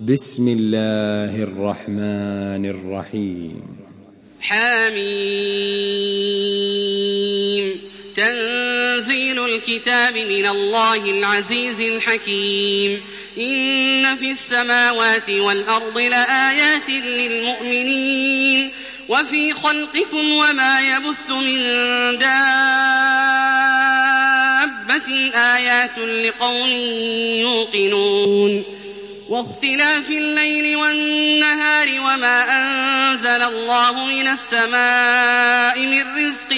بسم الله الرحمن الرحيم. حميم. تنزيل الكتاب من الله العزيز الحكيم. إن في السماوات والأرض لآيات للمؤمنين وفي خلقكم وما يبث من دابة آيات لقوم يوقنون. واختلاف الليل والنهار وما أنزل الله من السماء من رزق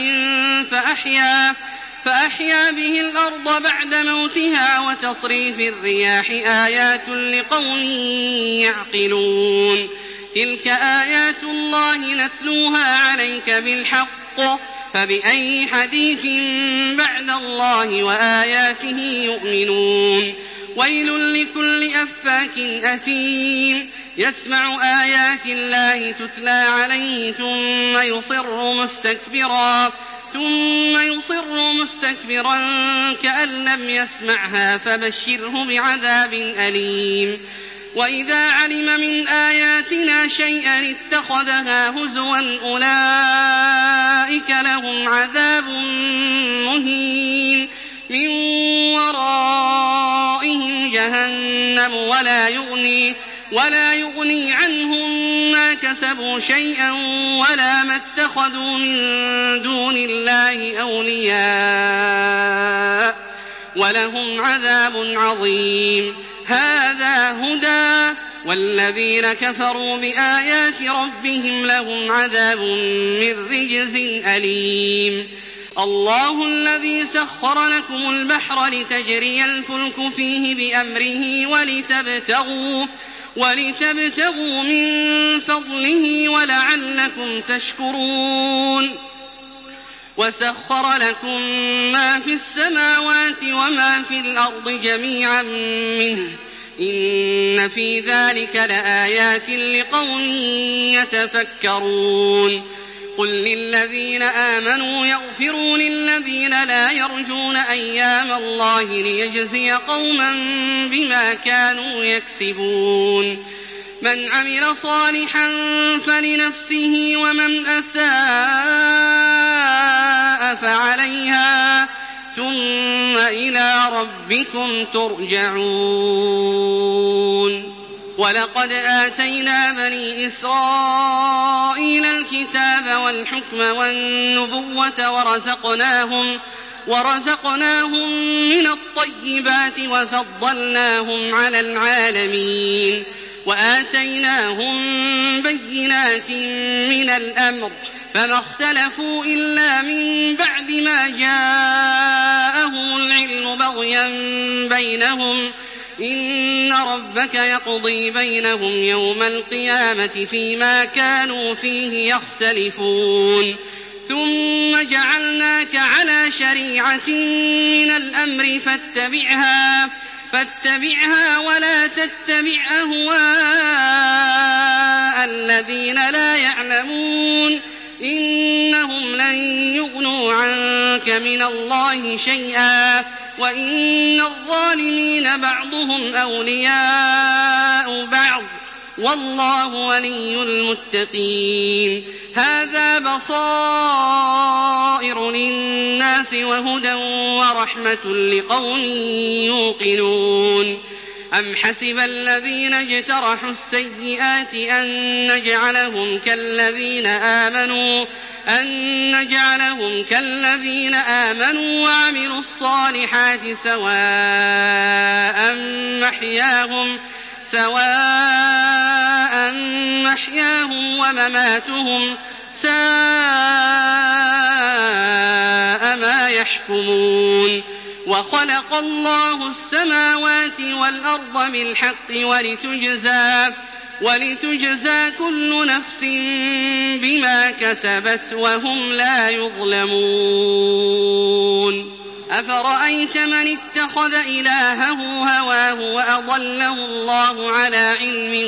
فأحيا به الأرض بعد موتها وتصريف الرياح آيات لقوم يعقلون. تلك آيات الله نتلوها عليك بالحق فبأي حديث بعد الله وآياته يؤمنون. ويل لكل أفاك أثيم يسمع آيات الله تتلى عليه ثم يصر مستكبرا كأن لم يسمعها فبشره بعذاب أليم. وإذا علم من آياتنا شيئا اتخذها هزوا أولئك لهم عذاب مهين من ورائهم جهنم ولا يغني عنهم ما كسبوا شيئا ولا ما اتخذوا من دون الله أولياء ولهم عذاب عظيم. هذا هدى والذين كفروا بآيات ربهم لهم عذاب من رجز أليم. الله الذي سخر لكم البحر لتجري الفلك فيه بأمره ولتبتغوا من فضله ولعلكم تشكرون. وسخر لكم ما في السماوات وما في الأرض جميعا منه إن في ذلك لآيات لقوم يتفكرون. قل للذين آمنوا يغفروا للذين لا يرجون أيام الله ليجزي قوما بما كانوا يكسبون. من عمل صالحا فلنفسه ومن أساء فعليها ثم إلى ربكم ترجعون. ولقد آتينا بني إسرائيل الكتاب والحكم والنبوة ورزقناهم من الطيبات وفضلناهم على العالمين وآتيناهم بينات من الأمر فما اختلفوا إلا من بعد ما جاءهم العلم بغيا بينهم إن ربك يقضي بينهم يوم القيامة فيما كانوا فيه يختلفون. ثم جعلناك على شريعة من الأمر فاتبعها ولا تتبع أهواء الذين لا يعلمون إنهم لن يغنوا عنك من الله شيئا وإن الظالمين بعضهم أولياء بعض والله ولي المتقين. هذا بصائر للناس وهدى ورحمة لقوم يوقنون. أم حسب الذين اجترحوا السيئات أن نجعلهم كالذين آمنوا وعملوا الصالحات سواء محياهم ومماتهم ساء ما يحكمون. وخلق الله السماوات والأرض بالحق ولتجزى كل نفس بما كسبت وهم لا يظلمون. أفرأيت من اتخذ إلهه هواه وأضله الله على علم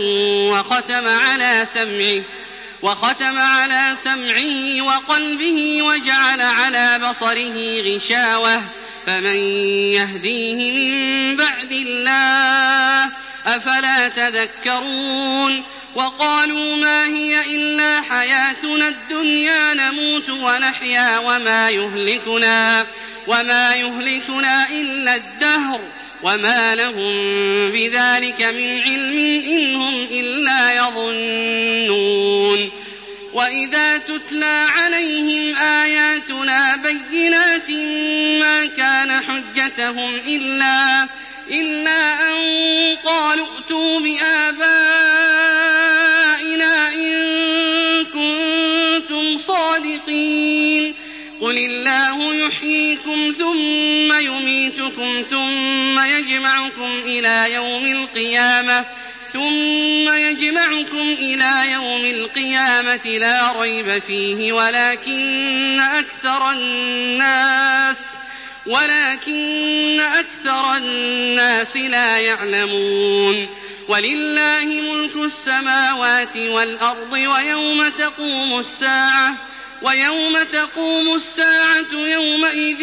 وختم على سمعه وقلبه وجعل على بصره غشاوة فمن يهديه من بعد الله أفلا تذكرون وقالوا ما هي إلا حياتنا الدنيا نموت ونحيا وما يهلكنا إلا الدهر وما لهم بذلك من علم إن هم إلا يظنون وإذا تتلى عليهم آياتنا بينات ما كان حجتهم إلا أن قالوا ائتوا بآبائنا إن كنتم صادقين قل الله يحييكم ثم يميتكم ثم يجمعكم إلى يوم القيامة لا ريب فيه ولكن أكثر الناس لا يعلمون ولله ملك السماوات والأرض ويوم تقوم الساعة يومئذ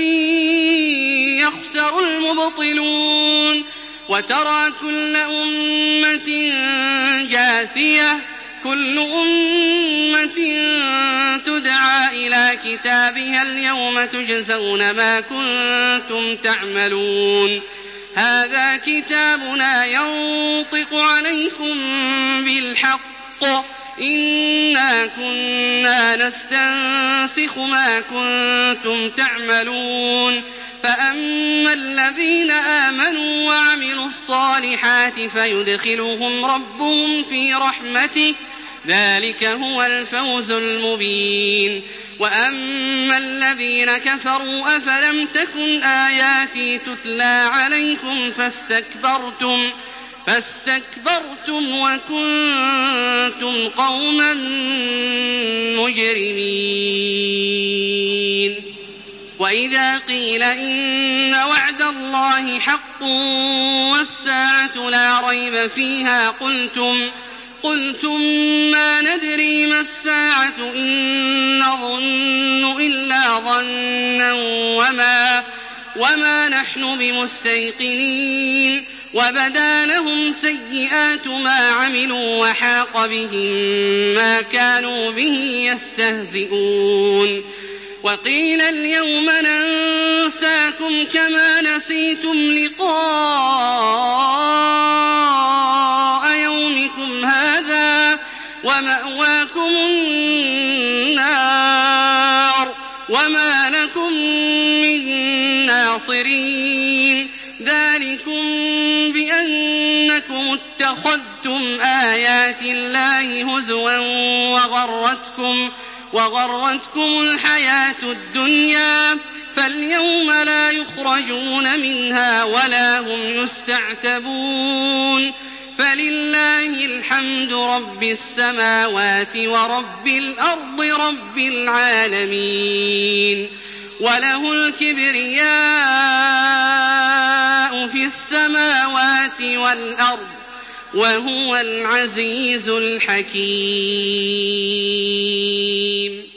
يخسر المبطلون وترى كل أمة جاثية كل أمة تدعى إلى كتابها اليوم تجزون ما كنتم تعملون هذا كتابنا ينطق عليكم بالحق إنا كنا نستنسخ ما كنتم تعملون فأما الذين آمنوا وعملوا الصالحات فيدخلهم ربهم في رحمته ذلك هو الفوز المبين وأما الذين كفروا أفلم تكن آياتي تتلى عليكم فاستكبرتم وكنتم قوما مجرمين وإذا قيل إن وعد الله حق والساعة لا ريب فيها قلتم ما ندري ما الساعة إن نظن إلا ظنا وما نحن بمستيقنين وبدا لهم سيئات ما عملوا وحاق بهم ما كانوا به يستهزئون وقيل اليوم ننساكم كما نسيتم لقاء يومكم هذا ومأواكم النار وما لكم من ناصرين ذلكم بأنكم اتخذتم آيات الله هزوا وغرتكم الحياة الدنيا فاليوم لا يخرجون منها ولا هم يستعتبون فلله الحمد رب السماوات ورب الأرض رب العالمين وله الكبرياء في السماوات والأرض وهو العزيز الحكيم